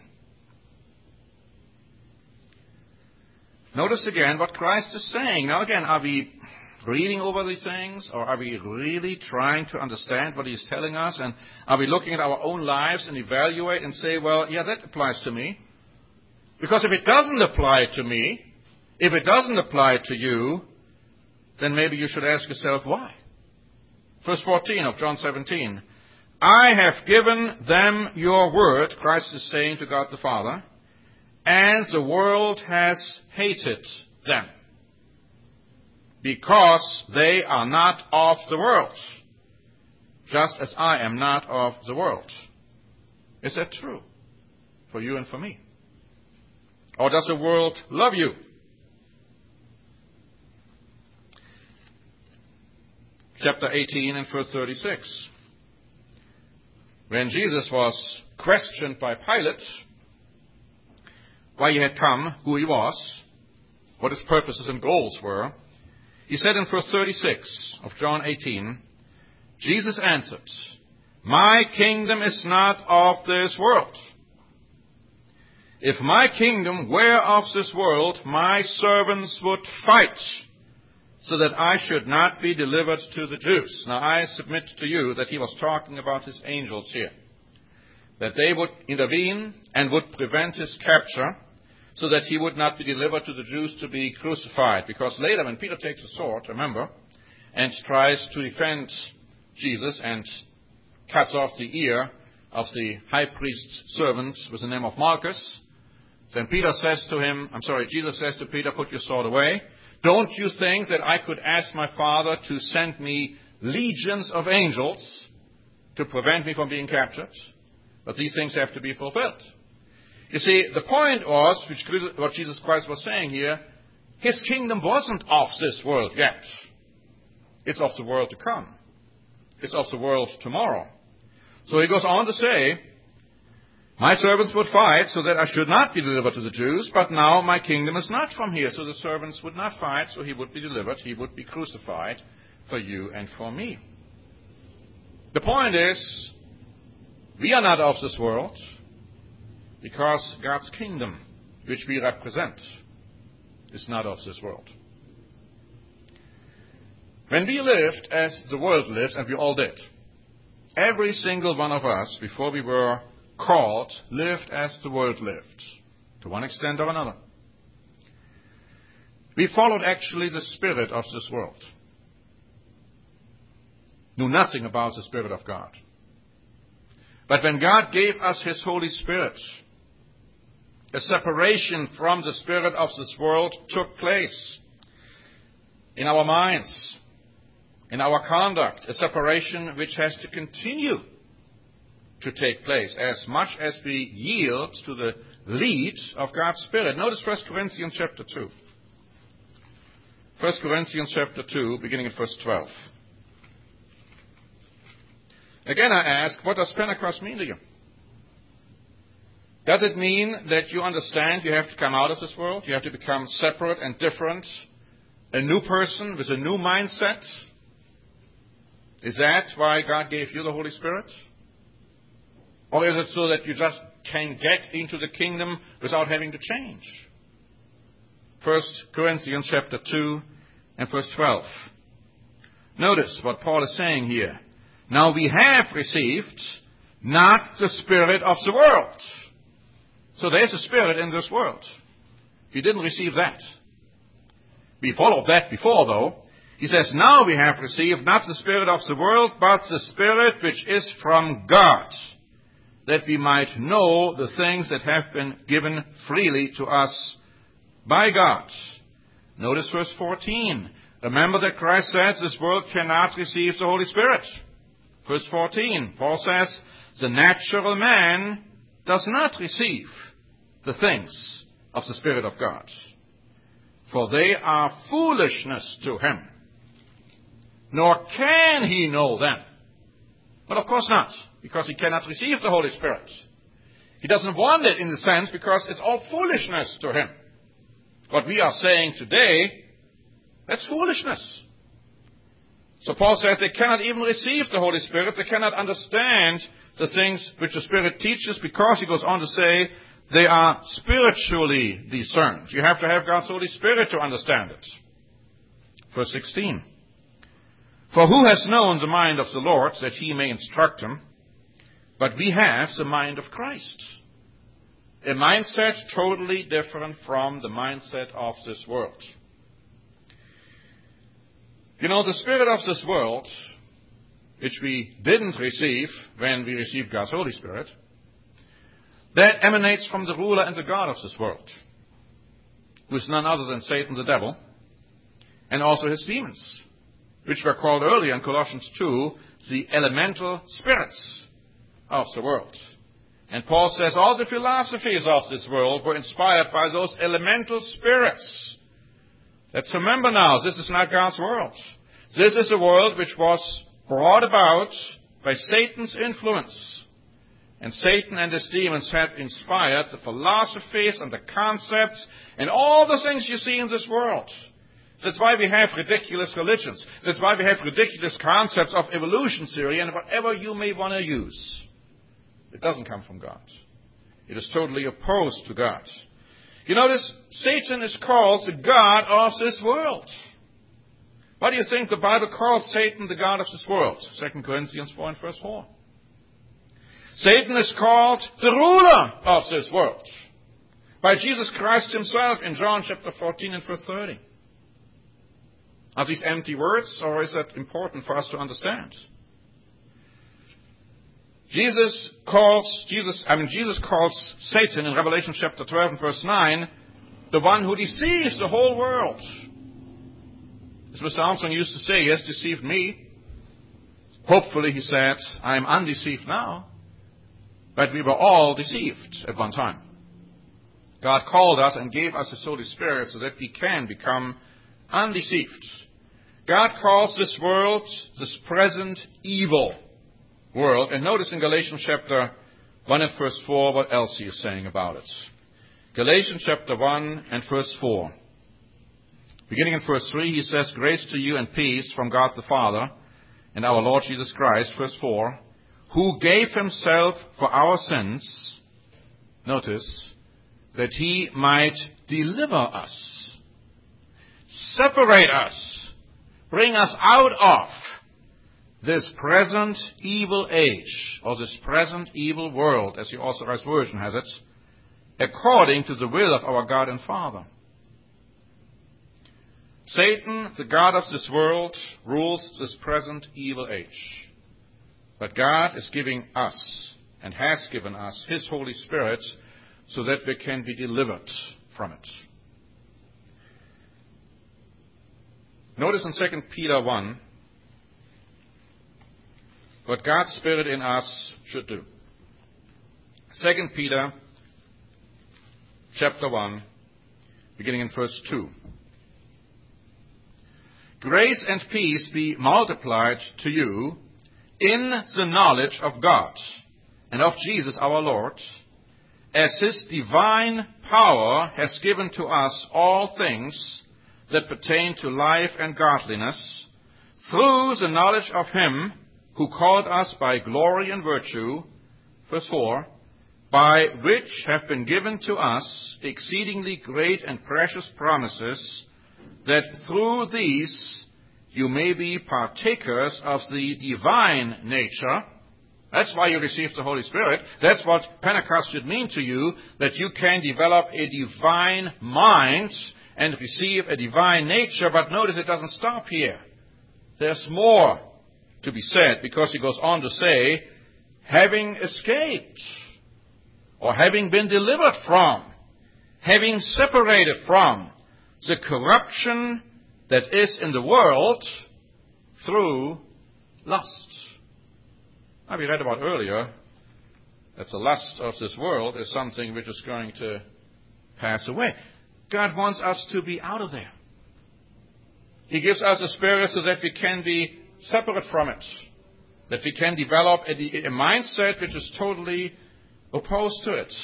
Notice again what Christ is saying. Now again, are we reading over these things, or are we really trying to understand what He's telling us? And are we looking at our own lives and evaluate and say, well, yeah, that applies to me? Because if it doesn't apply to me, if it doesn't apply to you, then maybe you should ask yourself why. Verse 14 of John 17. I have given them your word, Christ is saying to God the Father, and the world has hated them, because they are not of the world, just as I am not of the world. Is that true for you and for me? Or does the world love you? Chapter 18 and verse 36. When Jesus was questioned by Pilate why He had come, who He was, what His purposes and goals were, He said in verse 36 of John 18, Jesus answered, my kingdom is not of this world. If my kingdom were of this world, my servants would fight, so that I should not be delivered to the Jews. Now I submit to you that He was talking about His angels here, that they would intervene and would prevent His capture, so that He would not be delivered to the Jews to be crucified. Because later, when Peter takes a sword, remember, and tries to defend Jesus and cuts off the ear of the high priest's servant with the name of Malchus, then Jesus says to Peter, put your sword away. Don't you think that I could ask my Father to send me legions of angels to prevent me from being captured? But these things have to be fulfilled. You see, the point was, what Jesus Christ was saying here, His kingdom wasn't of this world yet. It's of the world to come. It's of the world tomorrow. So He goes on to say, my servants would fight so that I should not be delivered to the Jews, but now my kingdom is not from here. So the servants would not fight, so He would be delivered. He would be crucified for you and for me. The point is, we are not of this world. because God's kingdom, which we represent, is not of this world. When we lived as the world lives, and we all did, every single one of us, before we were called, lived as the world lived, to one extent or another. We followed actually the spirit of this world. Knew nothing about the Spirit of God. But when God gave us His Holy Spirit, a separation from the spirit of this world took place in our minds, in our conduct, a separation which has to continue to take place as much as we yield to the lead of God's Spirit. Notice 1 Corinthians chapter 2. 1 Corinthians chapter 2, beginning at verse 12. Again, I ask, what does Pentecost mean to you? Does it mean that you understand you have to come out of this world? You have to become separate and different, a new person with a new mindset? Is that why God gave you the Holy Spirit? Or is it so that you just can get into the kingdom without having to change? 1 Corinthians chapter 2 and verse 12. Notice what Paul is saying here. Now we have received not the spirit of the world. So there's a spirit in this world. We didn't receive that. We followed that before, though. He says, now we have received not the spirit of the world, but the Spirit which is from God, that we might know the things that have been given freely to us by God. Notice verse 14. Remember that Christ said this world cannot receive the Holy Spirit. Verse 14, Paul says, the natural man does not receive the things of the Spirit of God, for they are foolishness to him, nor can he know them. But of course not, because he cannot receive the Holy Spirit. He doesn't want it in the sense because it's all foolishness to him. What we are saying today, that's foolishness. So Paul says they cannot even receive the Holy Spirit. They cannot understand the things which the Spirit teaches because, he goes on to say, they are spiritually discerned. You have to have God's Holy Spirit to understand it. Verse 16. For who has known the mind of the Lord that he may instruct him? But we have the mind of Christ. A mindset totally different from the mindset of this world. You know, the spirit of this world, which we didn't receive when we received God's Holy Spirit, that emanates from the ruler and the god of this world, who is none other than Satan the devil, and also his demons, which were called earlier in Colossians 2, the elemental spirits of the world. And Paul says all the philosophies of this world were inspired by those elemental spirits. Let's remember now, this is not God's world. This is a world which was brought about by Satan's influence. And Satan and his demons have inspired the philosophies and the concepts and all the things you see in this world. That's why we have ridiculous religions. That's why we have ridiculous concepts of evolution theory and whatever you may want to use. It doesn't come from God. It is totally opposed to God. You notice, Satan is called the god of this world. Why do you think the Bible calls Satan the god of this world? 2 Corinthians 4 and verse 4. Satan is called the ruler of this world by Jesus Christ himself in John chapter 14 and verse 30. Are these empty words, or is that important for us to understand? Jesus calls Satan in Revelation chapter 12 and verse 9 the one who deceives the whole world. As Mr. Armstrong used to say, he has deceived me. Hopefully, he said, I am undeceived now. But we were all deceived at one time. God called us and gave us His Holy Spirit so that we can become undeceived. God calls this world, this present evil world. And notice in Galatians chapter 1 and verse 4 what else he is saying about it. Galatians chapter 1 and verse 4. Beginning in verse 3, he says, grace to you and peace from God the Father and our Lord Jesus Christ, verse 4, who gave himself for our sins notice, that he might deliver us, separate us, bring us out of this present evil age, or this present evil world, as the Authorized Version has it, according to the will of our God and Father. Satan, the god of this world, rules this present evil age. But God is giving us, and has given us, his Holy Spirit, so that we can be delivered from it. Notice in 2 Peter 1 what God's Spirit in us should do. 2 Peter chapter 1, beginning in verse 2. Grace and peace be multiplied to you in the knowledge of God and of Jesus our Lord, as his divine power has given to us all things that pertain to life and godliness, through the knowledge of him who called us by glory and virtue, verse 4, by which have been given to us exceedingly great and precious promises, that through these you may be partakers of the divine nature. That's why you received the Holy Spirit. That's what Pentecost should mean to you, that you can develop a divine mind and receive a divine nature. But notice it doesn't stop here. There's more to be said, because he goes on to say, having escaped, or having been delivered from, having separated from the corruption that is in the world through lust. Now, we read about earlier that the lust of this world is something which is going to pass away. God wants us to be out of there. He gives us a spirit so that we can be separate from it, that we can develop a mindset which is totally opposed to it.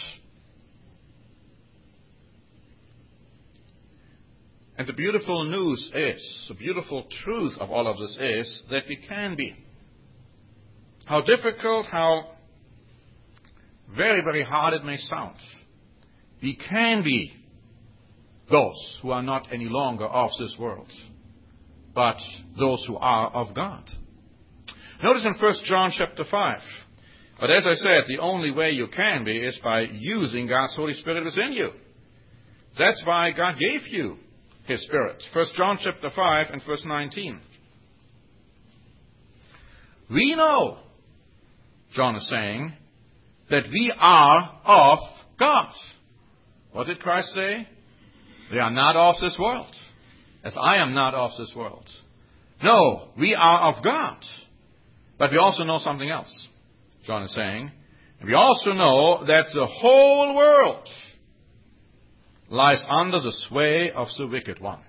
And the beautiful news is, the beautiful truth of all of this is, that we can be. How difficult, how very, very hard it may sound, we can be those who are not any longer of this world, but those who are of God. Notice in 1 John chapter 5. But as I said, the only way you can be is by using God's Holy Spirit within you. That's why God gave you his Spirit. 1 John chapter 5 and verse 19. We know, John is saying, that we are of God. What did Christ say? We are not of this world, as I am not of this world. No, we are of God. But we also know something else, John is saying. We also know that the whole world lies under the sway of the wicked one.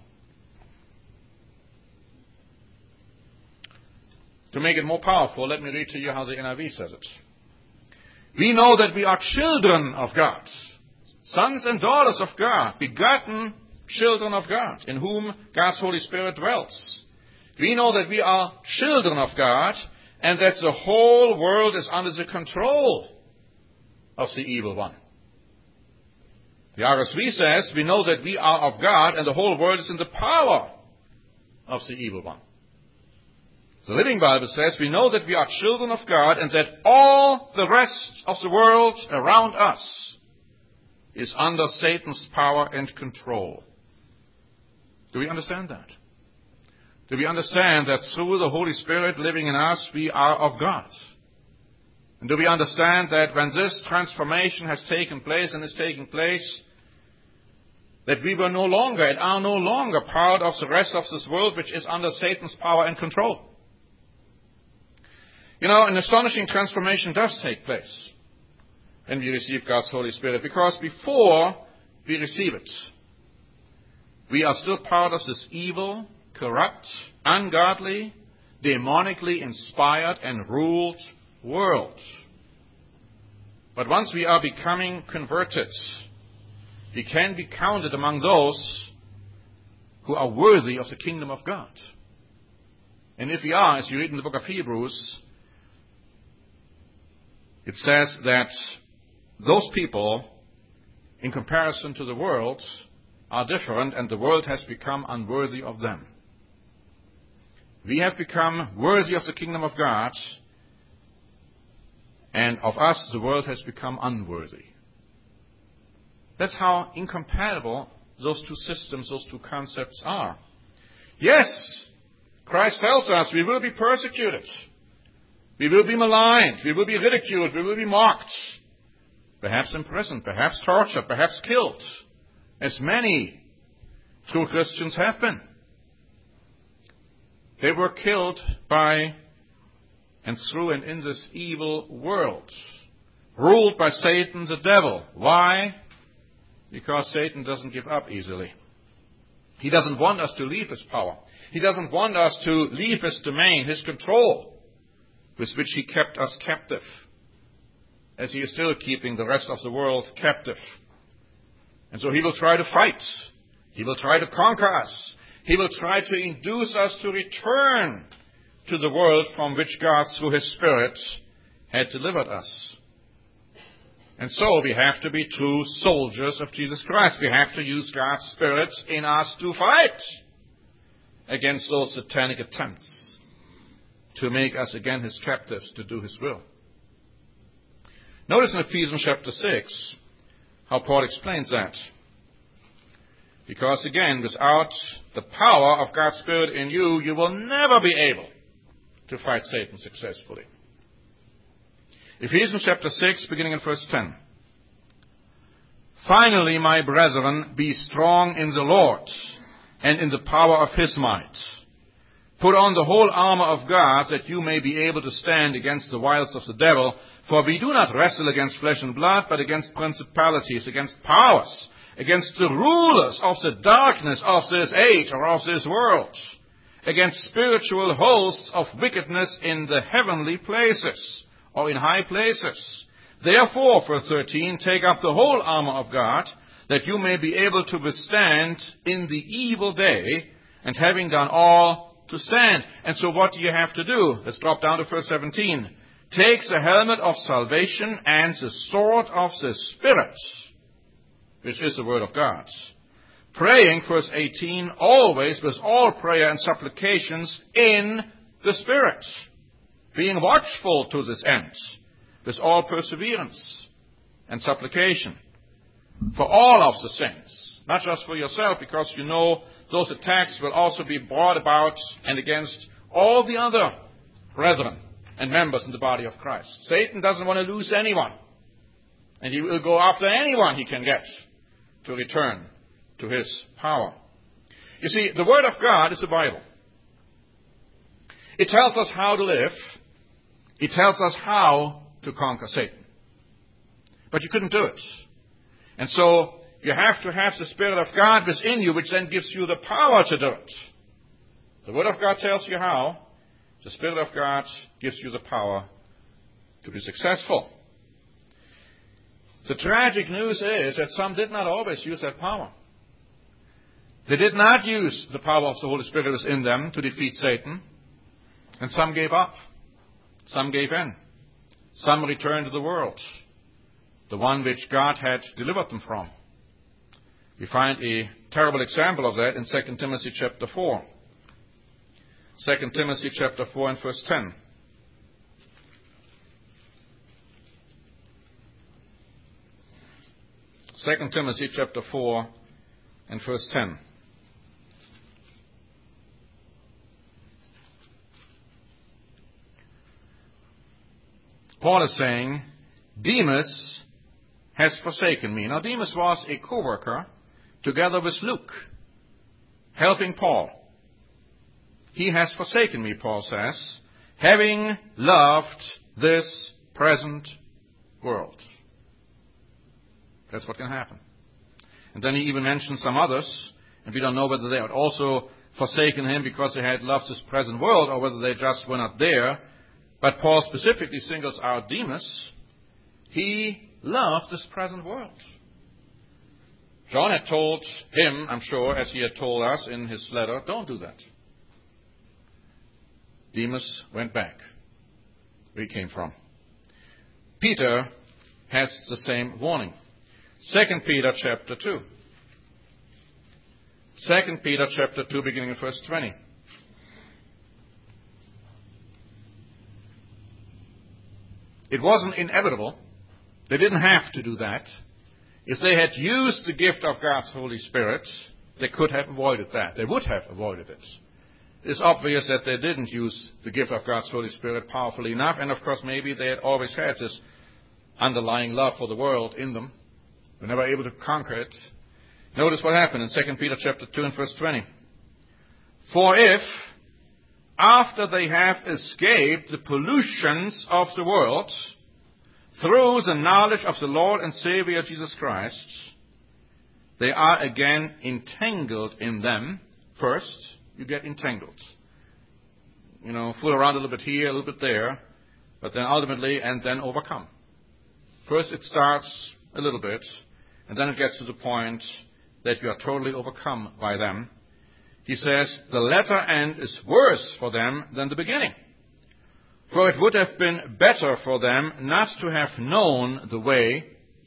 To make it more powerful, let me read to you how the NIV says it. We know that we are children of God, sons and daughters of God, begotten children of God, in whom God's Holy Spirit dwells. We know that we are children of God, and that the whole world is under the control of the evil one. The RSV says, we know that we are of God, and the whole world is in the power of the evil one. The Living Bible says, we know that we are children of God, and that all the rest of the world around us is under Satan's power and control. Do we understand that? Do we understand that through the Holy Spirit living in us, we are of God? And do we understand that when this transformation has taken place and is taking place, that we were no longer and are no longer part of the rest of this world which is under Satan's power and control? You know, an astonishing transformation does take place when we receive God's Holy Spirit, because before we receive it, we are still part of this evil, corrupt, ungodly, demonically inspired and ruled world. But once we are becoming converted, we can be counted among those who are worthy of the kingdom of God. And if we are, as you read in the book of Hebrews, it says that those people in comparison to the world, are different, and the world has become unworthy of them. We have become worthy of the kingdom of God, and of us the world has become unworthy. That's how incompatible those two systems, those two concepts are. Yes, Christ tells us we will be persecuted. We will be maligned. We will be ridiculed. We will be mocked. Perhaps imprisoned, perhaps tortured, perhaps killed, as many true Christians have been. They were killed by and through and in this evil world, ruled by Satan the devil. Why? Because Satan doesn't give up easily. He doesn't want us to leave his power. He doesn't want us to leave his domain, his control, with which he kept us captive, as he is still keeping the rest of the world captive. And so he will try to fight. He will try to conquer us. He will try to induce us to return to the world from which God, through his Spirit, had delivered us. And so we have to be true soldiers of Jesus Christ. We have to use God's Spirit in us to fight against those satanic attempts to make us again his captives, to do his will. Notice in Ephesians chapter 6 how Paul explains that. Because again, without the power of God's Spirit in you, you will never be able to fight Satan successfully. Ephesians chapter 6, beginning in verse 10. Finally, my brethren, be strong in the Lord and in the power of his might. Put on the whole armor of God, that you may be able to stand against the wiles of the devil. For we do not wrestle against flesh and blood, but against principalities, against powers, against the rulers of the darkness of this age or of this world, against spiritual hosts of wickedness in the heavenly places, or in high places. Therefore, verse 13, take up the whole armor of God, that you may be able to withstand in the evil day, and having done all, to stand. And so what do you have to do? Let's drop down to verse 17. Take the helmet of salvation and the sword of the Spirit, which is the word of God. Praying, verse 18, always with all prayer and supplications in the Spirit, being watchful to this end, with all perseverance and supplication, for all of the saints, not just for yourself, because you know those attacks will also be brought about and against all the other brethren and members in the body of Christ. Satan doesn't want to lose anyone, and he will go after anyone he can get to return to his power. You see, the Word of God is the Bible. It tells us how to live. It tells us how to conquer Satan. But you couldn't do it. And so you have to have the Spirit of God within you, which then gives you the power to do it. The Word of God tells you how. The Spirit of God gives you the power to be successful. The tragic news is that some did not always use that power. They did not use the power of the Holy Spirit within them to defeat Satan. And some gave up. Some gave in. Some returned to the world, the one which God had delivered them from. We find a terrible example of that in 2 Timothy chapter 4. 2 Timothy chapter 4 and verse 10. 2 Timothy chapter 4 and verse 10. Paul is saying, Demas has forsaken me. Now, Demas was a co-worker together with Luke, helping Paul. He has forsaken me, Paul says, having loved this present world. That's what can happen. And then he even mentions some others, and we don't know whether they had also forsaken him because they had loved this present world, or whether they just were not there. But Paul specifically singles out Demas. He loved this present world. John had told him, I'm sure, as he had told us in his letter, don't do that. Demas went back where he came from. Peter has the same warning. 2 Peter chapter 2. 2 Peter chapter 2, beginning at verse 20. It wasn't inevitable. They didn't have to do that. If they had used the gift of God's Holy Spirit, they could have avoided that. They would have avoided it. It's obvious that they didn't use the gift of God's Holy Spirit powerfully enough, and of course maybe they had always had this underlying love for the world in them. They were never able to conquer it. Notice what happened in 2 Peter chapter 2 and verse 20. For if, after they have escaped the pollutions of the world, through the knowledge of the Lord and Savior Jesus Christ, they are again entangled in them. First, you get entangled. Fool around a little bit here, a little bit there, but then ultimately, and then overcome. First it starts a little bit, and then it gets to the point that you are totally overcome by them. He says, the latter end is worse for them than the beginning. For it would have been better for them not to have known the way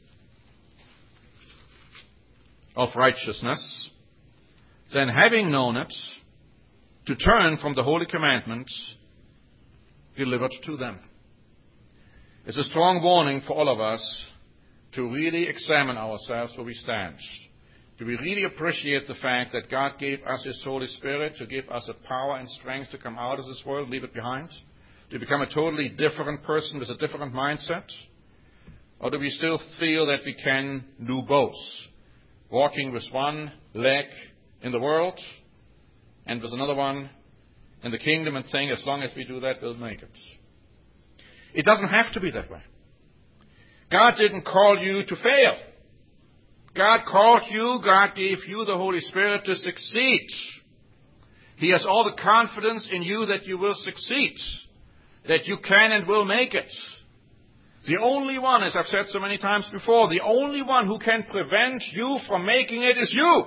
of righteousness than having known it, to turn from the holy commandments delivered to them. It's a strong warning for all of us to really examine ourselves where we stand. Do we really appreciate the fact that God gave us His Holy Spirit to give us the power and strength to come out of this world, leave it behind? Do we become a totally different person with a different mindset? Or do we still feel that we can do both? Walking with one leg in the world and with another one in the kingdom and saying, as long as we do that, we'll make it. It doesn't have to be that way. God didn't call you to fail. God called you, God gave you the Holy Spirit to succeed. He has all the confidence in you that you will succeed, that you can and will make it. The only one, as I've said so many times before, the only one who can prevent you from making it is you.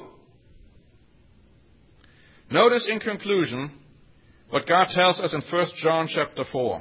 Notice in conclusion what God tells us in 1 John chapter 4.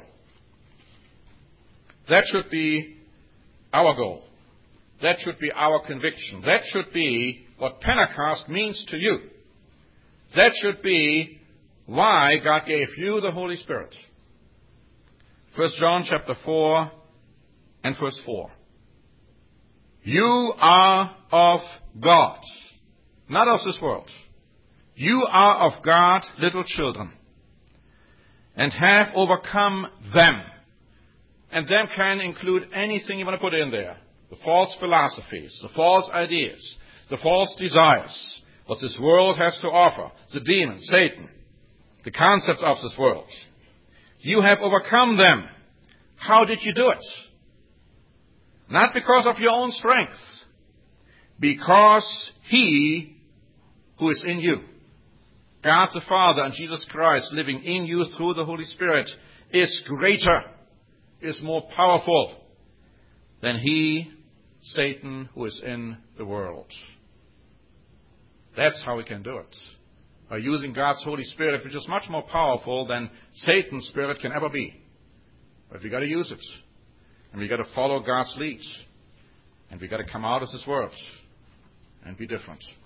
That should be our goal. That should be our conviction. That should be what Pentecost means to you. That should be why God gave you the Holy Spirit. 1 John chapter 4 and verse 4. You are of God, not of this world. You are of God, little children, and have overcome them. And them can include anything you want to put in there. The false philosophies, the false ideas, the false desires, what this world has to offer, the demon, Satan, the concepts of this world. You have overcome them. How did you do it? Not because of your own strength, because He who is in you, God the Father and Jesus Christ living in you through the Holy Spirit, is greater, is more powerful than he, Satan, who is in the world. That's how we can do it. By using God's Holy Spirit, which is much more powerful than Satan's Spirit can ever be. But we've got to use it. And we've got to follow God's lead. And we've got to come out of this world and be different.